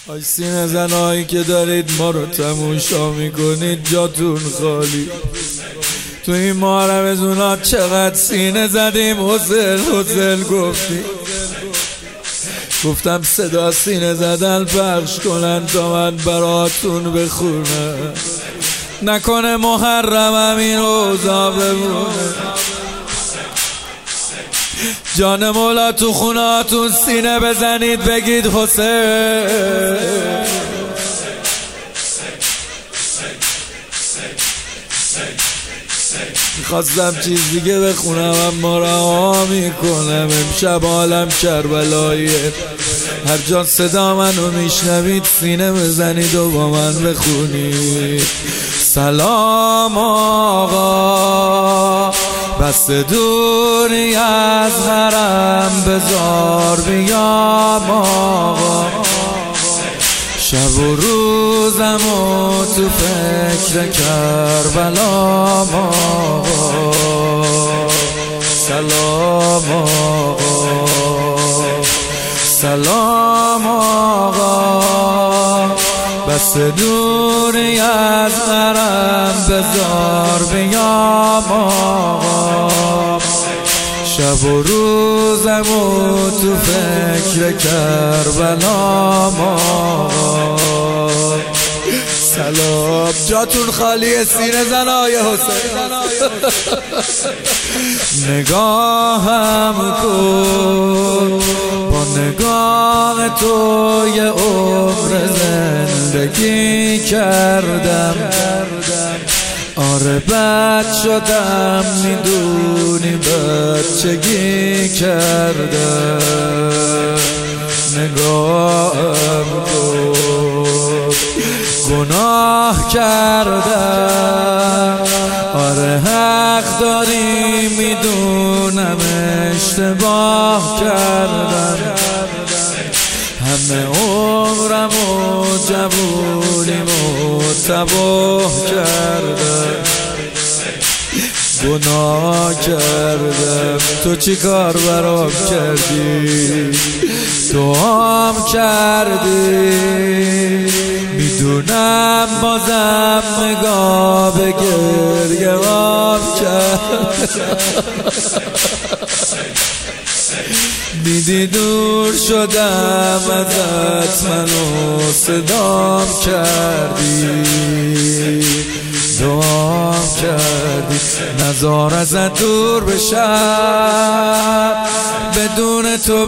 آی سینه زنایی که دارید ما رو تماشا میکنید جاتون خالی. تو این محرم‌زونا چقدر سینه زدیم، حسل گفتم صدا سینه زدن پخش کنن تا من براتون بخونم، نکنه محرمم این روزا بمونه. جان مولا تو خوناتون سینه بزنید بگید حسین. میخواستم چیز دیگه بخونم اما رها میکنم. امشب عالم کربلاییه، هر جا صدا منو میشنوید سینه بزنید و با من بخونید. سلام آقا، بس دوری از حرم بزار بیام آقا، شب و روزم و تو فکر کربلام آقا. سلام آقا، سلام آقا، بس دوری از حرم بزار بیام آقا، شب و روزم و تو فکر کربلام آقا. سلام، جاتون خالی سینه زنای حسین. نگاهم کن، با نگاه تو یه عمر زندگی کردم. آره بد شدم میدونی بچگی کردم. نگاهم کن، گناه کردم. آره حق داری میدونم اشتباه کردم. همه عمرم و جوونیمو تباه کردم. گناه کردم، تو چی کار برام کردی؟ تو هم کردی، میدونم بازم نگاه به گریه هم کرد. دیدی دور شدم ازت منو صدام کردی، دعام کردی نزار ازت دور بشم. بدون تو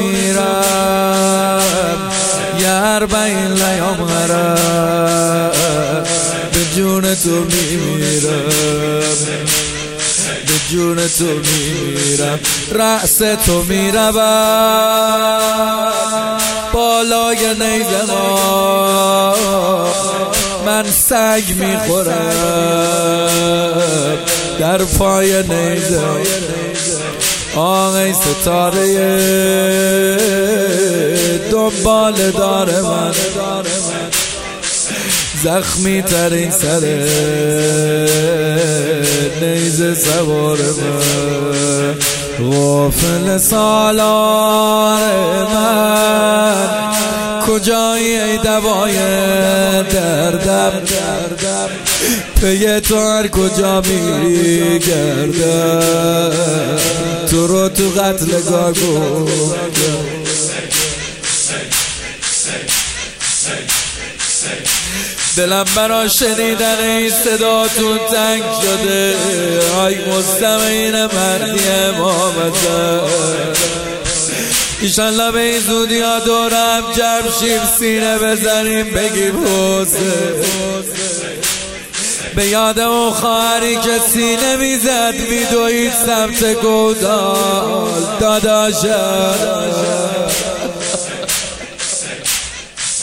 میمیرم یار با این لیام غرم. به جون تو میمیرم، به جون تو میمیرم. رأس تو میروم بالای نیزه ما، من سگ میخورم در پای نیزه. آقای ستاره دنبال داره من، زخمی ترین سر نیزه سوار من. غافل سالار من، کجایی ای دوای دردم؟ پی تو هر کجا میگردم، تو رو تو قتلگاه گفتم. دلم برا شنیدن این صداتون تنگ شده. آی مستمعین مردی امامزه، ایشالله به این زودی ها دورم جمع شیم سینه بزنیم بگیم حسین. به یاد اون خواهری که سینه میزد میدوید سمت گودال داداشم.